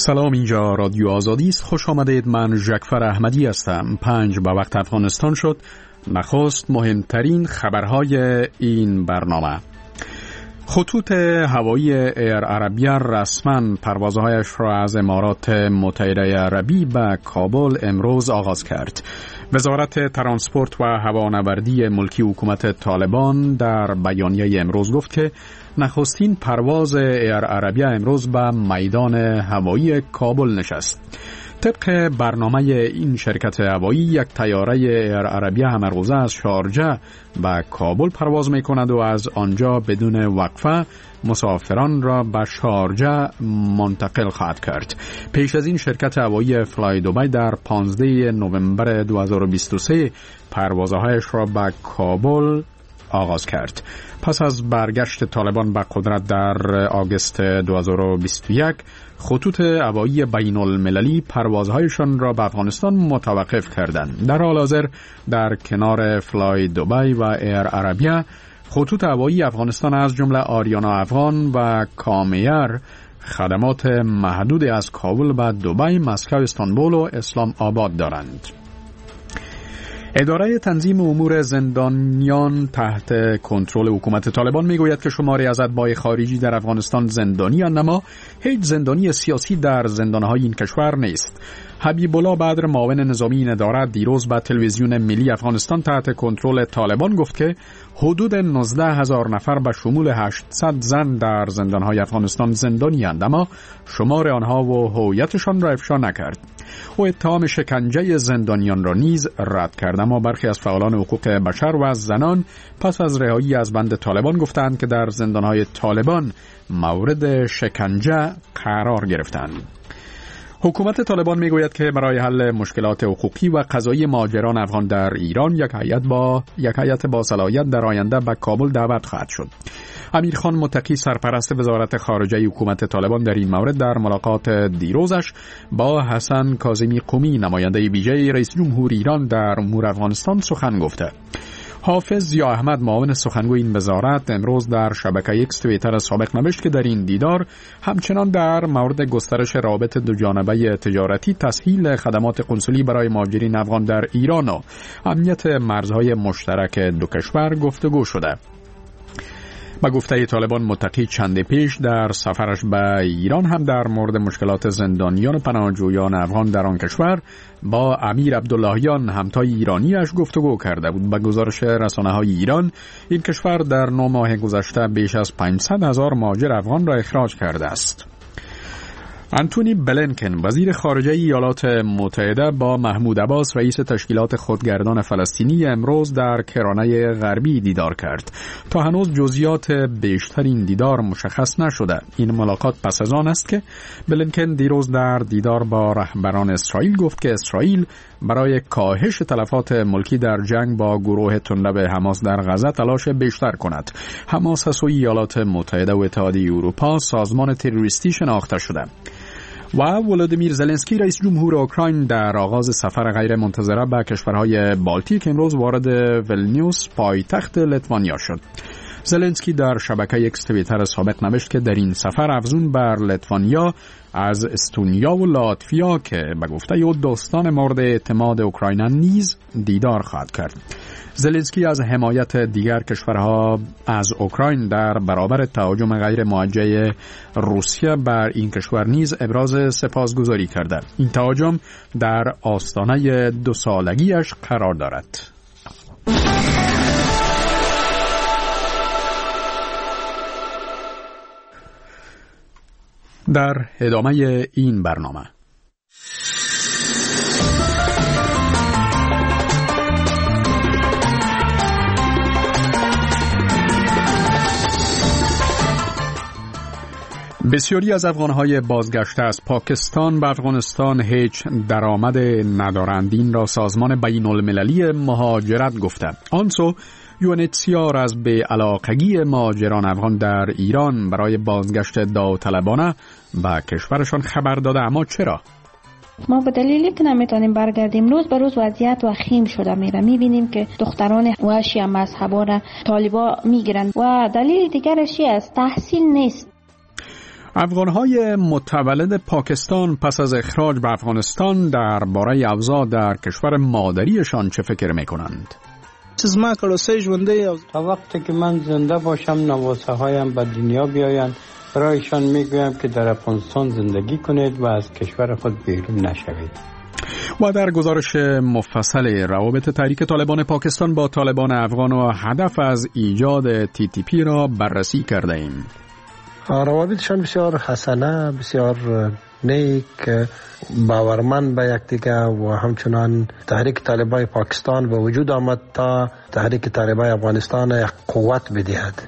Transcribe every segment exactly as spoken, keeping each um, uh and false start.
سلام، اینجا رادیو آزادی است. خوش آمدید. من ژکفر احمدی هستم. پنج به وقت افغانستان شد. نخست مهمترین خبرهای این برنامه. خطوط هوایی ایر عربیه رسما پروازهایش را از امارات متحده عربی به کابل امروز آغاز کرد. وزارت ترانسپورت و هوانوردی ملکی حکومت طالبان در بیانیه امروز گفت که نخستین پرواز ایر عربیه امروز به میدان هوایی کابل نشست. طبق برنامه این شرکت هوایی، یک طیاره ایر عربیه همروزه از شارجه به کابل پرواز می کند و از آنجا بدون وقفه مسافران را به شارجه منتقل خواهد کرد. پیش از این شرکت هوایی فلای دبی در پانزده نوامبر دو هزار و بیست و سه پروازهایش را به کابل آغاز کرد. پس از برگشت طالبان به قدرت در آگوست دو هزار و بیست و یک، خطوط هوایی بین المللی پروازهایشان را به افغانستان متوقف کردند. در حال حاضر در کنار فلای دبی و ایر عربیه، خطوط هوایی افغانستان از جمله آریانا افغان و کامیر خدمات محدود از کابل به دبی، مسکو، استانبول و اسلام آباد دارند. اداره تنظیم امور زندانیان تحت کنترل حکومت طالبان میگوید که شماری از اتباع خارجی در افغانستان زندانی‌اند، اما هیچ زندانی سیاسی در زندان‌های این کشور نیست. حبیب الله بدر، معاون نظامی این اداره، دیروز به تلویزیون ملی افغانستان تحت کنترل طالبان گفت که حدود نوزده هزار نفر به شمول هشتصد زن در زندان‌های افغانستان زندانی‌اند، اما شمار آنها و هویتشان را افشا نکرد. او اتهام شکنجه زندانیان را نیز رد کرد، اما برخی از فعالان حقوق بشر و زنان پس از رهایی از بند طالبان گفتند که در زندان‌های طالبان مورد شکنجه قرار گرفتند. حکومت طالبان میگوید که برای حل مشکلات حقوقی و قضایی مهاجران افغان در ایران یک هیئت با یک هیئت با صلاحیت در آینده به کابل دعوت خواهد شد. امیرخان متقی، سرپرست وزارت خارجه حکومت طالبان، در این مورد در ملاقات دیروزش با حسن کاظمی قمی، نماینده ویژه رئیس جمهور ایران در امور افغانستان، سخن گفته. حافظ ضیا احمد، معاون سخنگوی این وزارت، امروز در شبکه ایکس توییتر سابق نوشت که در این دیدار همچنان در مورد گسترش روابط دوجانبه تجارتی، تسهیل خدمات قنسولی برای مهاجرین افغان در ایران و امنیت مرزهای مشترک دو کشور گفتگو شده. با گفته طالبان متقی چند پیش در سفرش به ایران هم در مورد مشکلات زندانیان و پناهجویان افغان در آن کشور با امیر عبداللهیان، همتای ایرانیش، گفتگو کرده بود. به گزارش رسانه‌های ایران، این کشور در نه ماه گذشته بیش از پانصد هزار مهاجر افغان را اخراج کرده است. آنتونی بلینکن، وزیر خارجه ایالات متحده، با محمود عباس، رئیس تشکیلات خودگردان فلسطینی، امروز در کرانه غربی دیدار کرد. تا هنوز جزئیات بیشتر این دیدار مشخص نشده. این ملاقات پس از آن است که بلینکن دیروز در دیدار با رهبران اسرائیل گفت که اسرائیل برای کاهش تلفات ملکی در جنگ با گروه تندلب حماس در غزه تلاش بیشتر کند. حماس از سوی ایالات متحده و اتحادیه اروپا سازمان تروریستی شناخته شده. و ولودیمیر زلنسکی، رئیس جمهور اوکراین، در آغاز سفر غیر منتظره به کشورهای بالتیک امروز وارد ولنیوس، پایتخت لیتوانیا شد. زلنسکی در شبکه ایکس توییتر سابق نوشت که در این سفر افزون بر لیتوانیا از استونیا و لاتویا که به گفته او دوستان مورد اعتماد اوکراین نیز دیدار خواهد کرد. زلنسکی از حمایت دیگر کشورها از اوکراین در برابر تهاجم غیر موجه روسیه بر این کشور نیز ابراز سپاسگزاری کرده. این تهاجم در آستانه دو سالگیش قرار دارد. در ادامه این برنامه بسیاری از افغانهای بازگشته از پاکستان به افغانستان هیچ درآمد ندارند. این را سازمان بین المللی مهاجرت گفته. آنسو یو ان اچ سی آر از بی‌علاقگی مهاجران افغان در ایران برای بازگشت داوطلبانه به کشورشان خبر داده، اما چرا؟ ما به دلیلی که نمیتونیم برگردیم، روز به روز وضعیت وخیم شده میره. میبینیم که دختران و شیعه مذهبان طالبا میگیرن و دلیل دیگرش است تحصیل نیست. افغان‌های متولد پاکستان پس از اخراج به افغانستان درباره اوضاع در کشور مادریشان چه فکر می‌کنند؟ زما کړوسې ژوندۍ تا وقتی که من زنده باشم نواسه هایم به دنیا بیایند برایشان میگویم که در افغانستان زندگی کنید و از کشور خود بیرون نشوید. و در گزارش مفصل روابط تحریک طالبان پاکستان با طالبان افغان و هدف از ایجاد تی تی پی را بررسی کرده ایم. روابطشان بسیار حسنه، بسیار نیک، باورمند به یکدیگر و همچنان تحریک طالبان پاکستان به وجود آمد تا تحریک طالبان افغانستان قوت بدهد.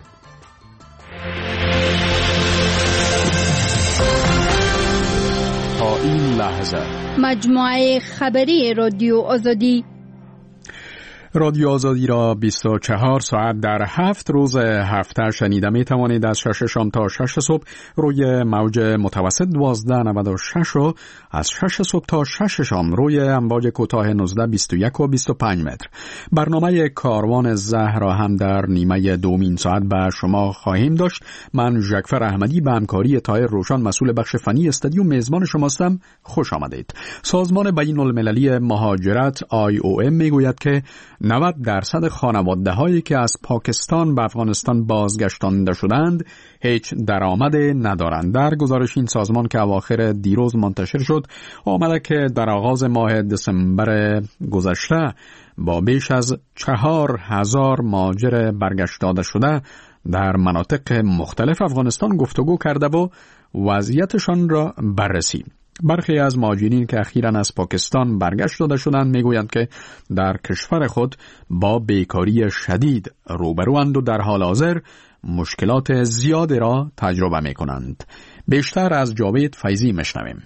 تا این لحظه مجموعه خبری رادیو آزادی رادیو آزادی را بیست و چهار ساعت در هفت روز هفته شنیده می توانید از شش شام تا شش صبح روی موج متوسط دوازده نود و شش و از شش صبح تا شش شام روی امواج کوتاه نوزده بیست و یک و بیست و پنج متر. برنامه کاروان زهر را هم در نیمه دومین ساعت به شما خواهیم داشت. من ژکفر احمدی به همکاری طاهر روشن مسئول بخش فنی استودیو میزبان شماستم. خوش آمدید. سازمان بین المللی مهاجرت آی او ام میگوید که نود درصد خانواده هایی که از پاکستان به افغانستان بازگشتانده شدند هیچ درآمد ندارند. در گزارش این سازمان که اواخر دیروز منتشر شد آمده که در آغاز ماه دسامبر گذشته با بیش از چهار هزار مهاجر برگشت داده شده در مناطق مختلف افغانستان گفتگو کرده و وضعیتشان را بررسی. برخی از مهاجرین که اخیراً از پاکستان برگشت داده شدند میگویند که در کشور خود با بیکاری شدید روبروند و در حال حاضر مشکلات زیادی را تجربه میکنند. بیشتر از جاوید فیضی میشنویم.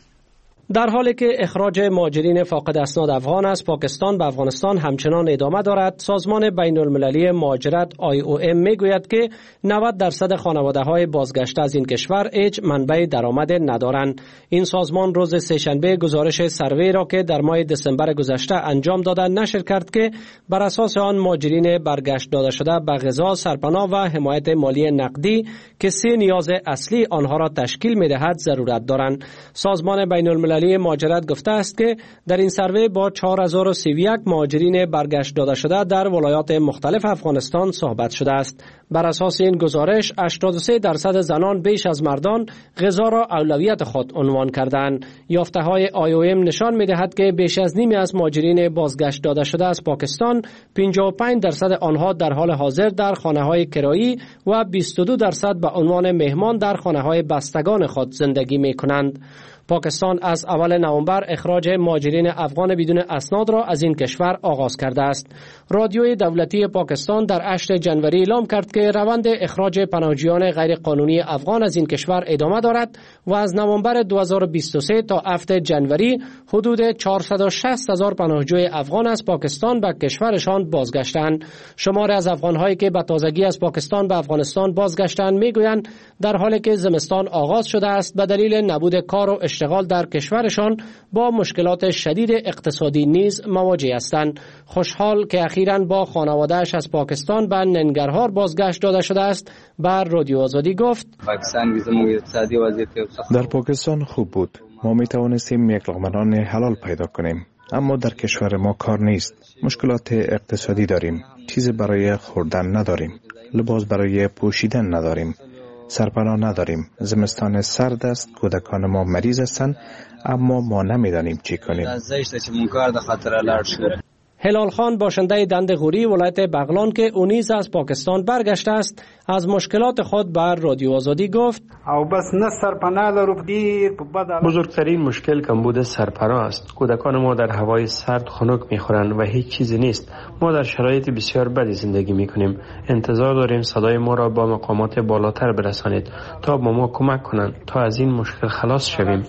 در حالی که اخراج مهاجرین فاقد اسناد افغان از پاکستان به افغانستان همچنان ادامه دارد، سازمان بین المللی مهاجرت آی او ام میگوید که نود درصد خانواده های بازگشته از این کشور هیچ منبع درآمد ندارند. این سازمان روز سه‌شنبه گزارش سروی را که در ماه دسامبر گذشته انجام داده نشر کرد که بر اساس آن مهاجرین برگشت داده شده به غذا، سرپناه و حمایت مالی نقدی که سه نیاز اصلی آنها را تشکیل می‌دهد ضرورت دارند. سازمان بین المللی مهاجرت گفته است که در این سروی با چهار هزار و سی و یک مهاجرین برگشت داده شده در ولایات مختلف افغانستان صحبت شده است. بر اساس این گزارش هشتاد و سه درصد زنان بیش از مردان غذا را اولویت خود عنوان کردند. یافته‌های آی او ام نشان می‌دهد که بیش از نیمی از مهاجرین بازگشت داده شده از پاکستان پنجاه و پنج درصد آنها در حال حاضر در خانه‌های کرایی و بیست و دو درصد به عنوان مهمان در خانه‌های بستگان خود زندگی می‌کنند. پاکستان از اول نوامبر اخراج مهاجرین افغان بدون اسناد را از این کشور آغاز کرده است. رادیوی دولتی پاکستان در هشتم جنوری اعلام کرد که روند اخراج پناهجویان غیر قانونی افغان از این کشور ادامه دارد و از نوامبر دو هزار و بیست و سه تا هفتم جنوری حدود چهارصد و شصت هزار پناهجوی افغان از پاکستان به کشورشان بازگشتند. شمار از افغان‌هایی که به تازگی از پاکستان به افغانستان بازگشتند میگویند در حالی که زمستان آغاز شده است به دلیل نبود کار و اشتغال در کشورشان با مشکلات شدید اقتصادی نیز مواجه هستند. خوشحال که اخیراً با خانواده‌اش از پاکستان به ننگرهار بازگشت داده شده است بر رادیو آزادی گفت: در پاکستان خوب بود. ما می توانستیم یک لقمه نان حلال پیدا کنیم، اما در کشور ما کار نیست. مشکلات اقتصادی داریم. چیز برای خوردن نداریم. لباس برای پوشیدن نداریم. سرپناه نداریم. زمستان سرد است. کودکان ما مریض هستند، اما ما نمیدانیم چی کنیم. هلال خان باشنده دند غوری ولایت بغلان که او نیز از پاکستان برگشته است از مشکلات خود بر رادیو آزادی گفت: بزرگترین مشکل کمبود سرپناه است. کودکان ما در هوای سرد خنک میخورند و هیچ چیزی نیست. ما در شرایط بسیار بدی زندگی میکنیم. انتظار داریم صدای ما را با مقامات بالاتر برسانید تا با ما کمک کنند تا از این مشکل خلاص شویم.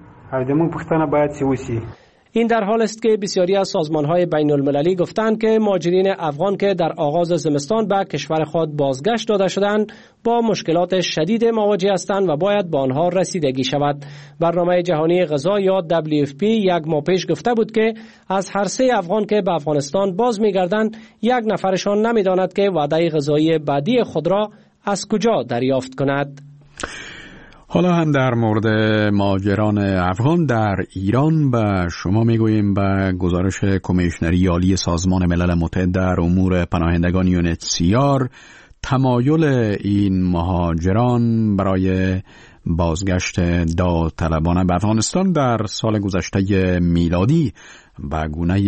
این در حال است که بسیاری از سازمان‌های بین المللی گفتند که مهاجرین افغان که در آغاز زمستان به کشور خود بازگشت داده شدند با مشکلات شدید مواجه هستند و باید با آنها رسیدگی شود. برنامه جهانی غذا یا دبلیو اف پی یک ماه پیش گفته بود که از هر سه افغان که به افغانستان باز می‌گردند یک نفرشان نمی‌داند که وعده غذایی بعدی خود را از کجا دریافت کند. حالا هم در مورد مهاجران افغان در ایران به شما میگوییم به گزارش کمیشنری عالی سازمان ملل متحد در امور پناهندگان یو ان اچ سی آر تمایل این مهاجران برای بازگشت داوطلبانه به افغانستان در سال گذشته میلادی به گونه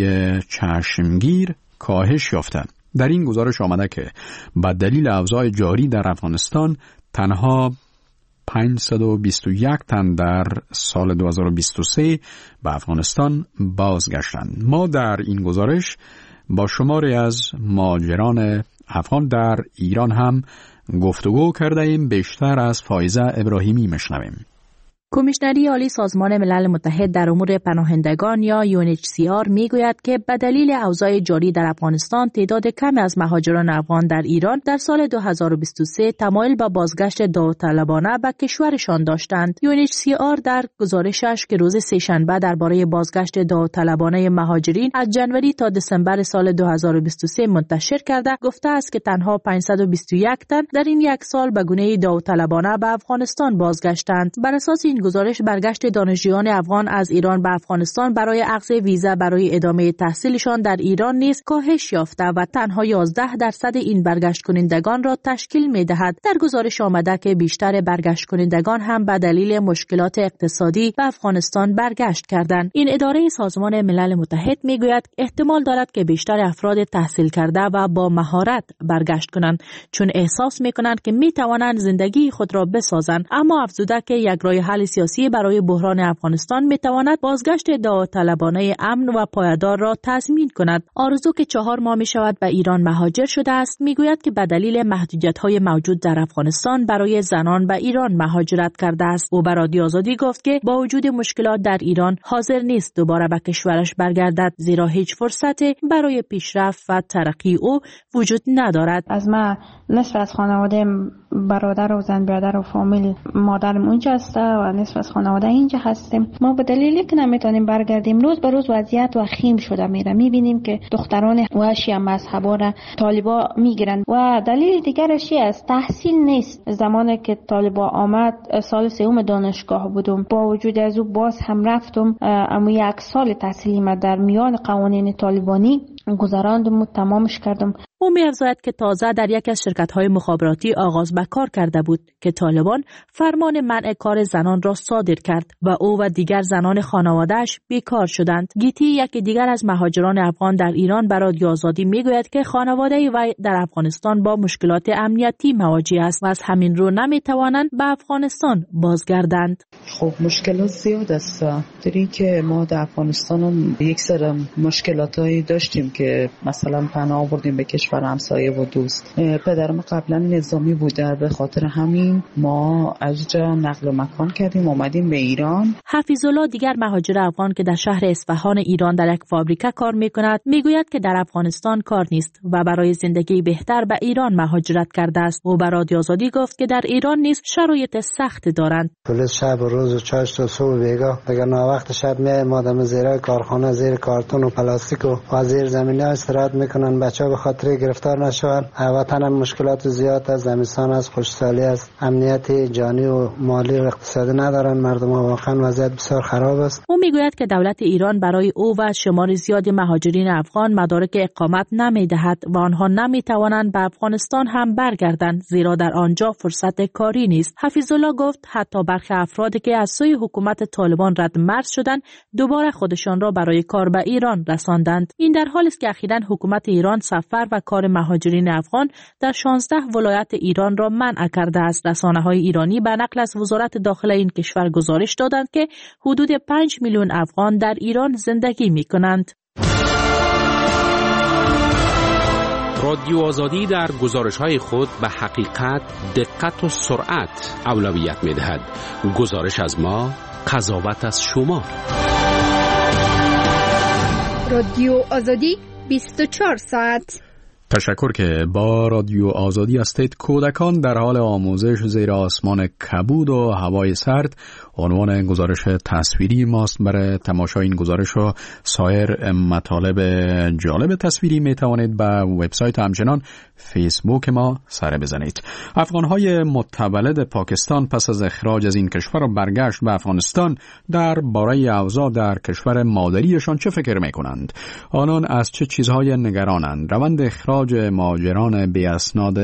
چشمگیر کاهش یافته. در این گزارش آمده که به دلیل اوضاع جاری در افغانستان تنها پانصد و بیست و یک تن در سال دو هزار و بیست و سه به افغانستان بازگشتند. ما در این گزارش با شماری از مهاجران افغان در ایران هم گفتگو کرده ایم. بیشتر از فایزه ابراهیمی مشنویم. کمیشنری عالی سازمان ملل متحد در امور پناهندگان یا یو ان اچ سی آر میگوید که به دلیل اوضاع جاری در افغانستان تعداد کمی از مهاجران افغان در ایران در سال دو هزار و بیست و سه تمایل به بازگشت داوطلبانه به کشورشان داشتند. یو ان اچ سی آر در گزارشش که روز سه‌شنبه درباره بازگشت داوطلبانه مهاجرین از جنوری تا دسامبر سال دو هزار و بیست و سه منتشر کرده گفته است که تنها پانصد و بیست و یک تن در این یک سال به گونه داوطلبانه به افغانستان بازگشتند. بر اساس این گزارش برگشت دانشجویان افغان از ایران به افغانستان برای اخذ ویزا برای ادامه تحصیلشان در ایران نیز کاهش یافته و تنها یازده درصد این برگشت کنندگان را تشکیل می‌دهد. در گزارش آمده که بیشتر برگشت کنندگان هم به دلیل مشکلات اقتصادی به افغانستان برگشت کردند. این اداره سازمان ملل متحد میگوید احتمال دارد که بیشتر افراد تحصیل کرده و با مهارت برگشت کنند چون احساس می‌کنند که می‌توانند زندگی خود را بسازند، اما افزوده که یک راه حل سیاسی برای بحران افغانستان میتواند بازگشت داوطلبانه امن و پایدار را تضمین کند. آرزو که چهار ماه می شود به ایران مهاجر شده است میگوید که به دلیل محدودیت‌های موجود در افغانستان برای زنان به ایران مهاجرت کرده است. او به رادیو آزادی گفت که با وجود مشکلات در ایران حاضر نیست دوباره به کشورش برگردد زیرا هیچ فرصتی برای پیشرفت و ترقی او وجود ندارد. از ما نصف از خانواده برادر و زن برادر و فامیل مادرم اونجا است و نصف از خانواده اینجا هستیم. ما به دلیلی که نمیتونیم برگردیم روز به روز وضعیت وخیم شده میره. میبینیم که دختران و شیعه مذهبا را طالبا میگیرن و دلیل دیگرش است تحصیل نیست. زمانی که طالبا آمد سال سوم دانشگاه بودم، با وجود از او باز هم رفتم اما یک سال تحصیلی ما در میان قوانین طالبانی گذراندم و تمامش کردم. او می‌افزاید که تازه در یک از شرکت‌های مخابراتی آغاز به کار کرده بود که طالبان فرمان منع کار زنان را صادر کرد و او و دیگر زنان خانواده‌اش بیکار شدند. گیتی یک دیگر از مهاجران افغان در ایران به رادیو آزادی میگوید که خانواده وی در افغانستان با مشکلات امنیتی مواجه است و از همین رو نمی‌توانند به افغانستان بازگردند. خب مشکلات زیاد است. در این که ما در افغانستان هم یک سر مشکلاتایی داشتیم که مثلا پناه آوردیم به کشور همسایه و دوست. پدرم قبلا نظامی بوده، به خاطر همین ما از جا نقل مکان کردیم اومدیم به ایران. حفیظالله دیگر مهاجر افغان که در شهر اصفهان ایران در یک فابریکه کار میکند میگوید که در افغانستان کار نیست و برای زندگی بهتر به ایران مهاجرت کرده است. او به رادیو آزادی گفت که در ایران نیز شرایط سخت دارند. پلیس شب و روز و چاش تا صبح بیگاه دیگه نا وقت شب میایم آدم زیر کارخانه زیر کارتون و پلاستیک و زیر زمینه استراحت میکنن بچه‌ها به خاطر گرفتار نشوند. وطن هم مشکلات زیاد است، زمستان است، خشکسالی است، امنیت جانی و مالی و اقتصادی ندارن مردم ها. واقعا وضعیت بسیار خراب است. او میگوید که دولت ایران برای او و شمار زیادی مهاجرین افغان مدارک اقامت نمیدهد و آنها نمیتوانند به افغانستان هم برگردند زیرا در آنجا فرصت کاری نیست. حفیظالله گفت حتی برخی افرادی که از سوی حکومت طالبان رد مرز شدند دوباره خودشان را برای کار به ایران رساندند. این در حالی است که اخیراً حکومت ایران سفر و کار مهاجرین افغان در شانزده ولایت ایران را منع کرده است. رسانه‌های ایرانی به نقل از وزارت داخله این کشور گزارش دادند که حدود پنج میلیون افغان در ایران زندگی می‌کنند. رادیو آزادی در گزارش‌های خود به حقیقت، دقت و سرعت اولویت می‌دهد. گزارش از ما، قضاوت از شما. رادیو آزادی بیست و چهار ساعت. تشکر که با رادیو آزادی هستید. کودکان در حال آموزش زیر آسمان کبود و هوای سرد عنوان گزارش تصویری ماست. برای تماشای این گزارش و سایر مطالب جالب تصویری می توانید به وبسایت همچنان فیسبوک ما سر بزنید. افغانهای متولد پاکستان پس از اخراج از این کشور و برگشت به افغانستان در باره اوضاع در کشور مادریشان چه فکر می کنند؟ آنان از چه چیزهای نگرانند؟ روند اخراج مهاجران بی اسناد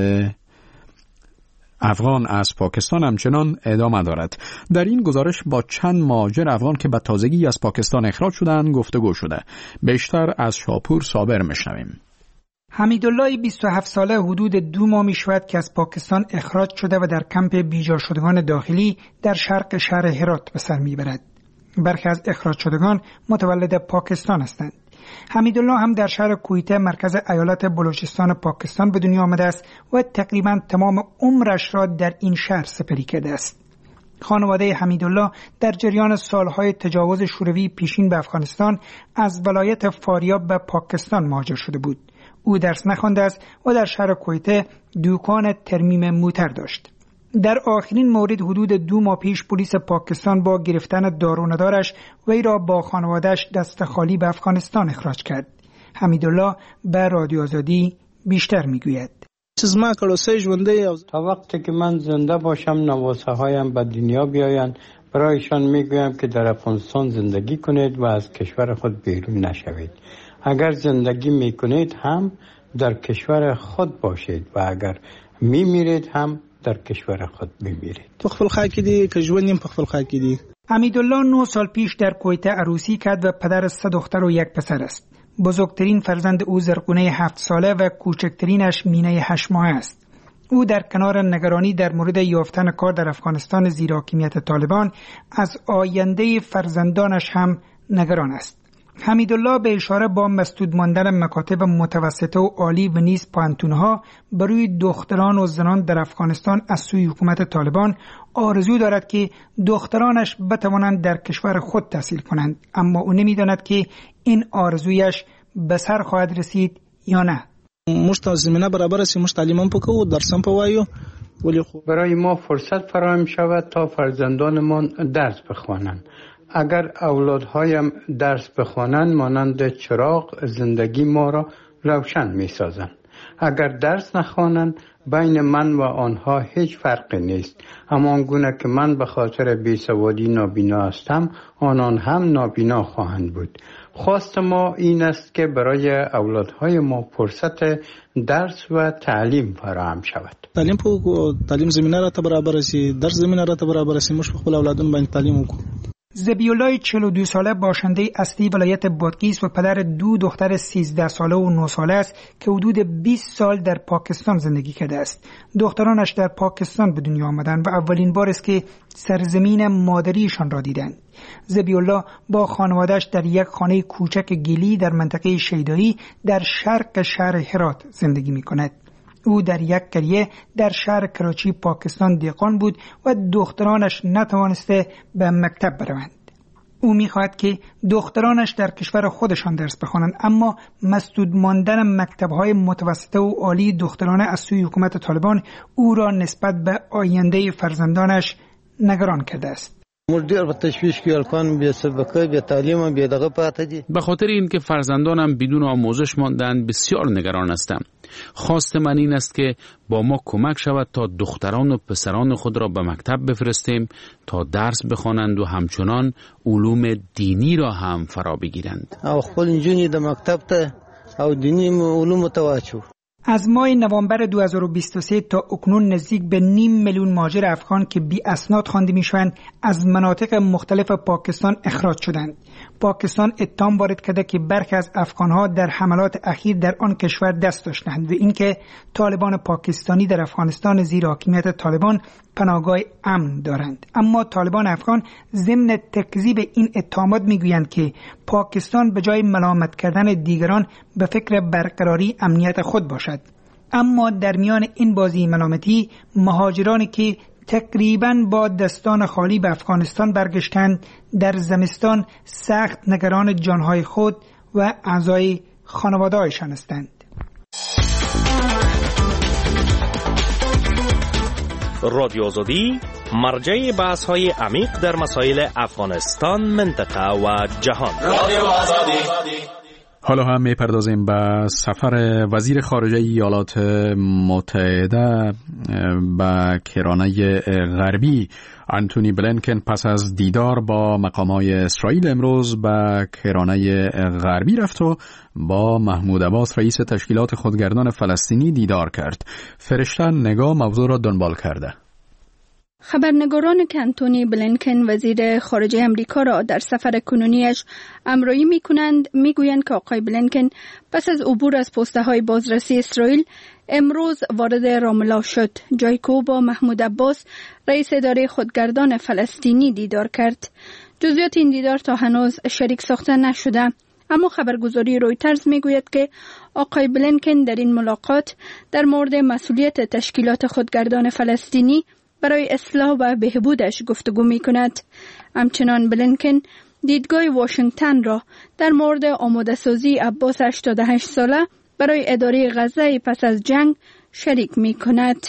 افغان از پاکستان همچنان ادامه دارد. در این گزارش با چند مهاجر افغان که به تازگی از پاکستان اخراج شدند گفتگو شده. بیشتر از شاپور صابر میشنویم. حمیدالله بیست و هفت ساله حدود دو ماه می شود که از پاکستان اخراج شده و در کمپ بیجا شدگان داخلی در شرق شهر هرات به سر می برد. برخی از اخراج شدگان متولد پاکستان هستند. حمیدالله هم در شهر کویته مرکز ایالت بلوچستان پاکستان به دنیا آمده است و تقریبا تمام عمرش را در این شهر سپری کرده است. خانواده حمیدالله در جریان سالهای تجاوز شوروی پیشین به افغانستان از ولایت فاریاب به پاکستان مهاجر شده بود. او درس نخوانده است و در شهر کویته دکان ترمیم موتر داشت. در آخرین مورد حدود دو ماه پیش پلیس پاکستان با گرفتن دارندارش وی را با خانواده‌اش دست خالی به افغانستان اخراج کرد. حمیدالله به رادیو آزادی بیشتر میگوید. تا وقتی که من زنده باشم نواسه هایم به دنیا بیایند، برایشان میگویم که در افغانستان زندگی کنید و از کشور خود بیرون نشوید. اگر زندگی میکنید هم در کشور خود باشید و اگر میمیرید هم در کشور خود میمیرید. خپل خاک دی که ژوند په خپل خاک دی. حمیدالله نه سال پیش در کویته عروسی کرد و پدر سه دختر و یک پسر است. بزرگترین فرزند او زرقونه هفت ساله و کوچکترینش مینه هشت ماهه است. او در کنار نگرانی در مورد یافتن کار در افغانستان زیر حاکمیت طالبان از آینده فرزندانش هم نگران است. حمیدالله به اشاره با مسدود ماندن مکاتب متوسطه و عالی و نیز پانتونها بروی دختران و زنان در افغانستان از سوی حکومت طالبان آرزو دارد که دخترانش بتوانند در کشور خود تحصیل کنند، اما او نمی‌داند که این آرزویش به سر خواهد رسید یا نه. مشت زمینه برابر است، مشت تعلیم هم پکو درسم پوایو. برای ما فرصت فراهم شود تا فرزندانمان درس بخوانند. اگر اولادهایم درس بخوانند مانند چراغ زندگی ما را روشن می سازند. اگر درس نخوانند بین من و آنها هیچ فرقی نیست. همان گونه که من به خاطر بیسوادی نابینا هستم آنان هم نابینا خواهند بود. خواست ما این است که برای اولادهای ما فرصت درس و تعلیم فراهم شود. تعلیم پو تعلیم زمینه را ته برابر است، درس زمینه را ته برابر است. مش خپل اولادون باندې تعلیم وکړو. ذبیحالله چهل و دو ساله باشنده اصلی ولایت بادغیس و پدر دو دختر سیزده ساله و نه ساله است که حدود بیست سال در پاکستان زندگی کرده است. دخترانش در پاکستان به دنیا آمدند و اولین بار است که سرزمین مادریشان را دیدند. ذبیحالله با خانواده‌اش در یک خانه کوچک گلی در منطقه شیدایی در شرق شهر هرات زندگی می‌کند. او در یک قریه در شهر کراچی پاکستان دیقان بود و دخترانش نتوانسته به مکتب بروند. او می‌خواهد که دخترانش در کشور خودشان درس بخوانند، اما مسدود ماندن مکتب‌های متوسطه و عالی دخترانه از سوی حکومت طالبان او را نسبت به آینده فرزندانش نگران کرده است. به خاطر اینکه فرزندانم بدون آموزش ماندند بسیار نگران هستم. خواست من این است که با ما کمک شود تا دختران و پسران خود را به مکتب بفرستیم تا درس بخوانند و همچنان علوم دینی را هم فرا بگیرند. او خپل نجونی د مکتب ته او دینی علوم ته واچو. از ماه نوامبر دو هزار و بیست و سه تا اکنون نزدیک به نیم میلیون مهاجر افغان که بی اسناد خوانده میشوند از مناطق مختلف پاکستان اخراج شدند. پاکستان اتهام وارد کرده که برخی از افغانها در حملات اخیر در آن کشور دست داشتند و اینکه طالبان پاکستانی در افغانستان زیر حاکمیت طالبان پناهگاه امن دارند. اما طالبان افغان ضمن تکذیب این اتهامات میگویند که پاکستان به جای ملامت کردن دیگران به فکر برقراری امنیت خود باشد. اما در میان این بازی ملامتی مهاجرانی که تقریباً با دستان خالی به افغانستان برگشتند در زمستان سخت نگران جانهای خود و اعضای خانواده‌هایشان هستند. رادیو آزادی مرجع بحث های عمیق در مسائل افغانستان، منطقه و جهان. رادیو آزادی. حالا هم میپردازیم به سفر وزیر خارجه ایالات متحده به کرانه غربی. آنتونی بلینکن پس از دیدار با مقام‌های اسرائیل امروز به کرانه غربی رفت و با محمود عباس رئیس تشکیلات خودگردان فلسطینی دیدار کرد. فرشته نگاه موضوع را دنبال کرده. خبرنگاران که آنتونی بلینکن وزیر خارجه امریکا را در سفر کنونیش همراهی می‌کنند می‌گویند که آقای بلینکن پس از عبور از پست‌های بازرسی اسرائیل امروز وارد رامالله شد، جایی که او با محمود عباس رئیس اداره خودگردان فلسطینی دیدار کرد. جزئیات این دیدار تا هنوز شریک ساخته نشده، اما خبرگزاری رویترز میگوید که آقای بلینکن در این ملاقات در مورد مسئولیت تشکیلات خودگردان فلسطینی برای اصلاح و بهبودش گفتگو می کند. همچنان بلینکن دیدگاه واشنگتن را در مورد آماده سازی عباس هشتاد و هشت ساله برای اداره غزه پس از جنگ شریک می کند.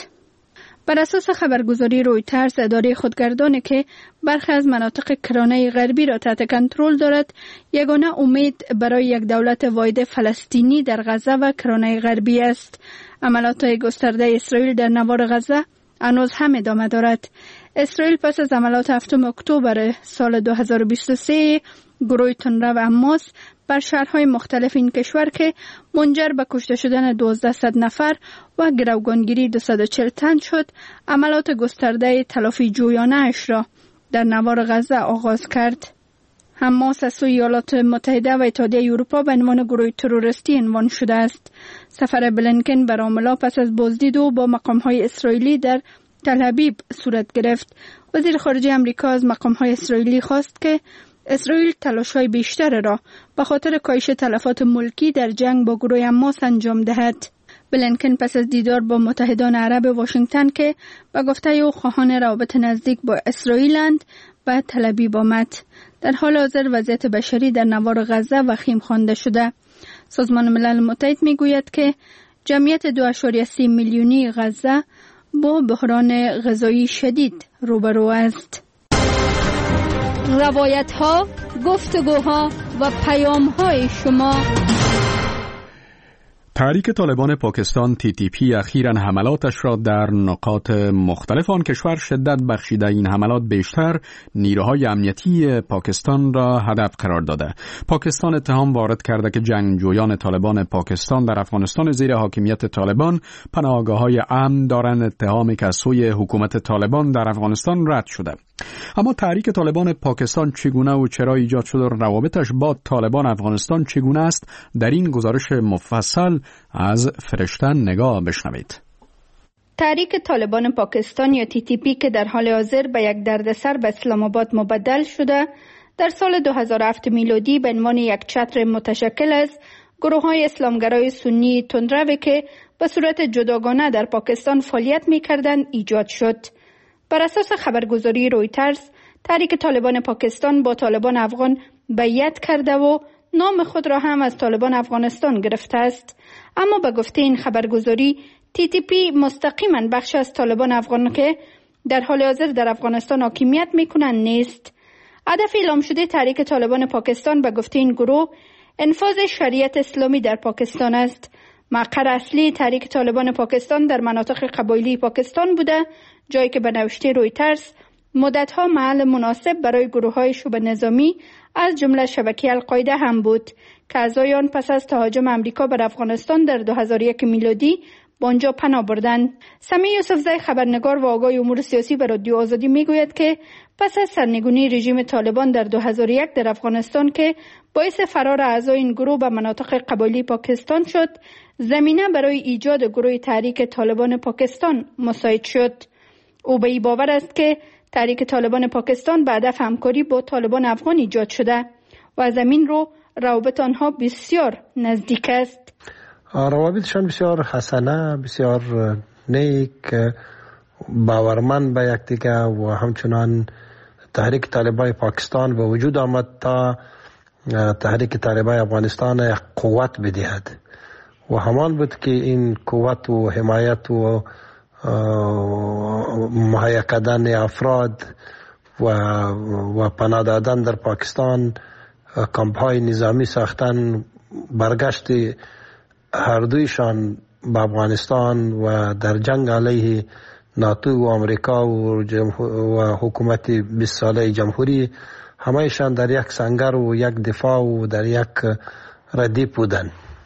بر اساس خبرگزاری رویترز، اداره خودگردانی که برخی از مناطق کرانه غربی را تحت کنترل دارد، یگانه امید برای یک دولت واحد فلسطینی در غزه و کرانه غربی است. عملیات گسترده اسرائیل در نوار غزه هنوز هم ادامه دارد. اسرائیل پس از عملیات هفتم اکتبر سال دو هزار و بیست و سه گروه تندرو حماس بر شهرهای مختلف این کشور که منجر به کشته شدن دوازده صد نفر و گروگانگیری دویست و چهل تن شد، عملیات گسترده تلافی جویانه اش را در نوار غزه آغاز کرد. حماس از سوی ایالات متحده و اتحادیه اروپا به عنوان گروه تروریستی عنوان شده است. سفر بلینکن به رامالله پس از بازدید او با مقام‌های اسرائیلی در تل ابیب صورت گرفت. وزیر خارجه آمریکا از مقام‌های اسرائیلی خواست که اسرائیل تلاش‌های بیشتر را به خاطر کاهش تلفات ملکی در جنگ با گروه حماس انجام دهد. بلینکن پس از دیدار با متحدان عرب واشنگتن که به گفته او خواهان روابط نزدیک با اسرائیلند به تل ابیب آمد. در حال حاضر وضعیت بشری در نوار غزه وخیم خوانده شده. سازمان ملل متحد میگوید که جمعیت دو ممیز سه میلیونی غزه با بحران غذایی شدید روبرو است. روایت ها، گفتگوها و پیام های شما. تحریک طالبان پاکستان تی تی پی اخیراً حملاتش را در نقاط مختلف آن کشور شدت بخشیده. این حملات بیشتر نیروهای امنیتی پاکستان را هدف قرار داده. پاکستان اتهام وارد کرده که جنگجویان طالبان پاکستان در افغانستان زیر حاکمیت طالبان پناهگاه‌های امن دارند، اتهامی که از سوی حکومت طالبان در افغانستان رد شده. اما تحریک طالبان پاکستان چگونه و چرا ایجاد شده و روابطش با طالبان افغانستان چگونه است؟ در این گزارش مفصل از فرشته نگاه بشنوید. تحریک طالبان پاکستان یا تی تی پی که در حال حاضر به یک دردسر به اسلام آباد مبدل شده، در سال دو هزار و هفت میلادی به عنوان یک چتر متشکل از گروه‌های اسلامگرای سنی تندرو که به صورت جداگانه در پاکستان فعالیت می‌کردند ایجاد شد. بر اساس خبرگزاری رویترز، تحریک طالبان پاکستان با طالبان افغان بیعت کرده و نام خود را هم از طالبان افغانستان گرفته است. اما به گفته این خبرگزاری، تی تی پی مستقیما بخش از طالبان افغان که در حال حاضر در افغانستان حاکمیت میکنند نیست. هدف اعلام شده تحریک طالبان پاکستان به گفته این گروه انفاذ شریعت اسلامی در پاکستان است. مقر اصلی تحریک طالبان پاکستان در مناطق قبایلی پاکستان بوده، جایی که به نوشته رویترز مدتها محل مناسب برای گروه‌های شبه نظامی از جمله شبکه القاعده هم بود که اعضای آن پس از تهاجم امریکا بر افغانستان در دو هزار و یک میلادی به آنجا پناه بردند. سمیع یوسفزی خبرنگار و آگاه امور سیاسی به رادیو آزادی میگوید که پس از سرنگونی رژیم طالبان در دو هزار و یک در افغانستان که باعث فرار اعضای این گروه به مناطق قبایلی پاکستان شد، زمینه برای ایجاد گروه تحریک طالبان پاکستان مساعد شد. او به این باور است که تحریک طالبان پاکستان به هدف همکاری با طالبان افغان ایجاد شده و از این رو روابط آنها بسیار نزدیک است. روابطشان بسیار حسنه، بسیار نیک، باورمند به یکدیگر و همچنان تحریک طالبان پاکستان به وجود آمد تا تحریک طالبان افغانستان قوت بدهد و همان بود که این قوت و حمایت و مهیا کردن افراد و و پناه دادن در پاکستان، کمپ های نظامی ساختن، برگشت هر دویشان به افغانستان و در جنگ علیه ناتو و امریکا و, و حکومت بیست ساله جمهوری، همهشان در یک سنگر و یک دفاع و در یک ردیف بودن.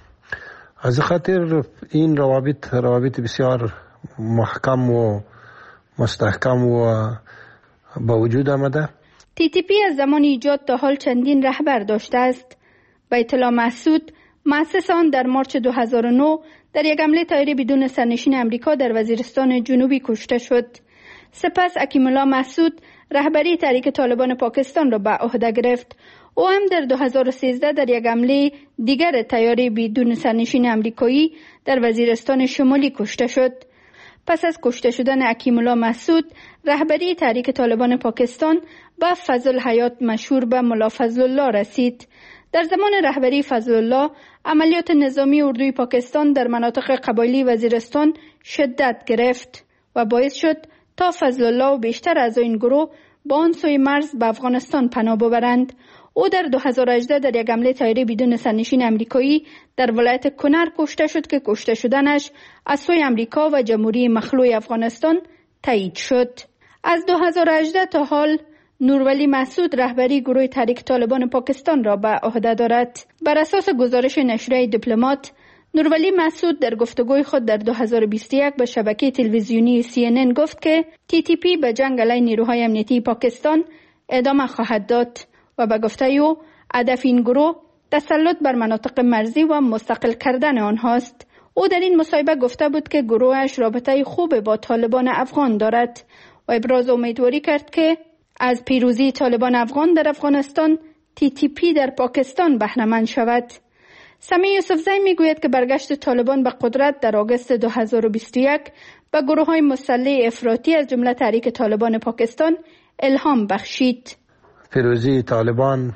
از خاطر این روابط روابط بسیار محکم و مستحکم و با وجود آمده. تی تی پی از زمان ایجاد تا حال چندین رهبر داشته است. به اطلاع مسعود، مؤسس آن در مارچ دو هزار و نه در یک حمله طیاره بدون سرنشین امریکا در وزیرستان جنوبی کشته شد. سپس حکیم الله مسعود رهبری تحریک طالبان پاکستان را به عهده گرفت. او هم در دو هزار و سیزده در یک حمله دیگر طیاره بدون سرنشین امریکایی در وزیرستان شمالی کشته شد. پس از کشته شدن حکیم الله مسعود، رهبری تحریک طالبان پاکستان به فضل حیات مشهور به ملا فضل الله رسید. در زمان رهبری فضل الله، عملیات نظامی اردوی پاکستان در مناطق قبایلی وزیرستان شدت گرفت و باعث شد تا فضل الله و بیشتر اعضای این گروه با آن سوی مرز به افغانستان پناه ببرند. او در دو هزار و هجده در یک حمله طیاره بدون سرنشین امریکایی در ولایت کنر کشته شد که کشته شدنش از سوی امریکا و جمهوری مخلوع افغانستان تایید شد. از دو هزار و هجده تا حال نورولی مسعود رهبری گروه تحریک طالبان پاکستان را به عهده دارد. بر اساس گزارش نشریه دیپلمات، نورولی مسعود در گفتگوی خود در دو هزار و بیست و یک به شبکه تلویزیونی سی ان ان گفت که تی تی پی به جنگ علیه نیروهای امنیتی پاکستان ادامه خواهد داد و به گفته او هدف این گروه تسلط بر مناطق مرزی و مستقل کردن آنهاست. او در این مصاحبه گفته بود که گروهش رابطه خوب با طالبان افغان دارد و ابراز امیدواری کرد که از پیروزی طالبان افغان در افغانستان تی تی پی در پاکستان بهره مند شود. سمیع یوسفزی میگوید که برگشت طالبان به قدرت در آگوست دو هزار و بیست و یک به گروه‌های مسلح افراطی از جمله تحریک طالبان پاکستان الهام بخشید. پیروزی طالبان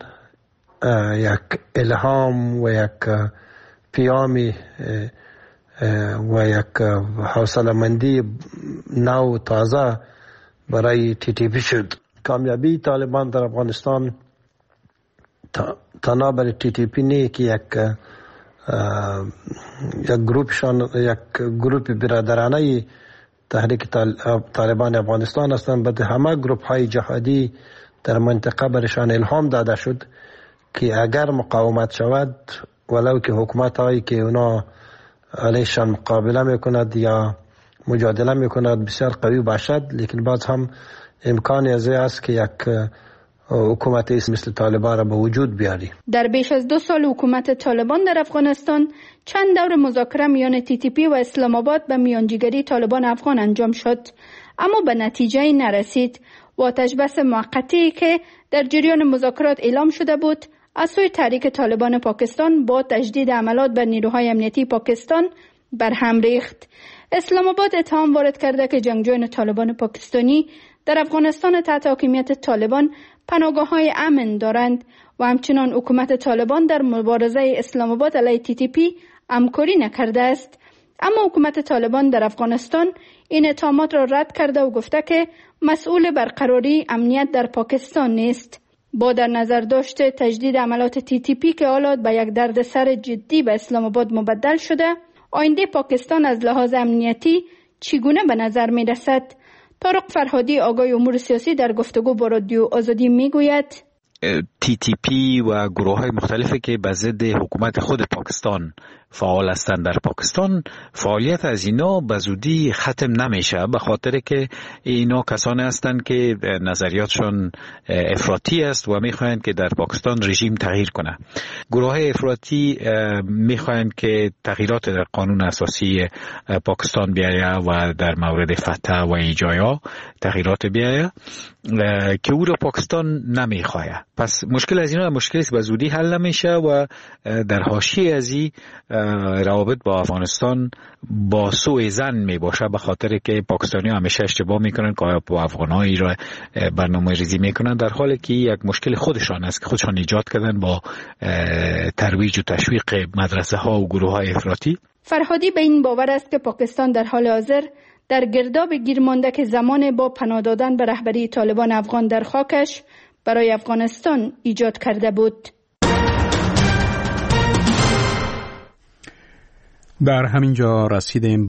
یک الهام و یک پیامی و یک حوصله‌مندی نو تازه برای تی تی پی شد. کامیابی طالبان در افغانستان تنها برای تی تی پی نه که یک یک گروپشان یک گروپ برادرانه تحریک طالبان افغانستان هستند، بلکه همه گروپ های جهادی در منطقه برشان الهام داده شد که اگر مقاومت شود، ولو که حکومت هایی که اونا علیشان مقابله میکند یا مجادله میکند بسیار قوی باشد، لیکن باز هم امکانی از است که یک حکومت مثل طالبان را به وجود بیاری. در بیش از دو سال حکومت طالبان در افغانستان چند دور مذاکره میان تی تی پی و اسلام آباد به میانجیگری طالبان افغان انجام شد، اما به نتیجه نرسید و آتش بس موقتی که در جریان مذاکرات اعلام شده بود از سوی تحریک طالبان پاکستان با تجدید حملات بر نیروهای امنیتی پاکستان بر هم ریخت. اسلام آباد اتهام وارد کرده که جنگجویان طالبان پاکستانی در افغانستان تحت حاکمیت طالبان پناهگاه‌های امن دارند و همچنان حکومت طالبان در مبارزه اسلام آباد علیه تی تی پی همکاری نکرده است. اما حکومت طالبان در افغانستان این اتهامات را رد کرده و گفته که مسئول برقراری امنیت در پاکستان نیست. با در نظر داشته تجدید عملات تی تی پی که حالا به یک دردسر جدی به اسلام آباد مبدل شده، آینده پاکستان از لحاظ امنیتی چگونه به نظر می رسد؟ طارق فرهادی آگاه امور سیاسی در گفتگو با رادیو آزادی می گوید تی تی پی و گروه های مختلفی که به ضد حکومت خود پاکستان فعال هستند در پاکستان، فعالیت از اینا به زودی ختم نمیشه، به خاطر که اینا کسانی هستند که نظریاتشون افراطی است و میخواهند که در پاکستان رژیم تغییر کنه. گروه های افراطی میخواهند که تغییرات در قانون اساسی پاکستان بیاید و در مورد فتح و ایجایا تغییرات بیاید که او را پاکستان نمیخواه. پس مشکل از اینا مشکلی به زودی حل نمیشه و در حاشیه از این روابط با افغانستان با سوء ظن می باشه، به خاطر که پاکستانی همیشه اشتباه میکنن که با افغانایی را برنامه ریزی میکنن، در حالی که یک مشکل خودشان است که خودشان ایجاد کردن با ترویج و تشویق مدرسه ها و گروه های افراطی. فرهادی به این باور است که پاکستان در حال حاضر در گرداب گیر مانده که زمان با پناه دادن به رهبری طالبان افغان در خاکش برای افغانستان ایجاد کرده بود. در همین جا رسیدیم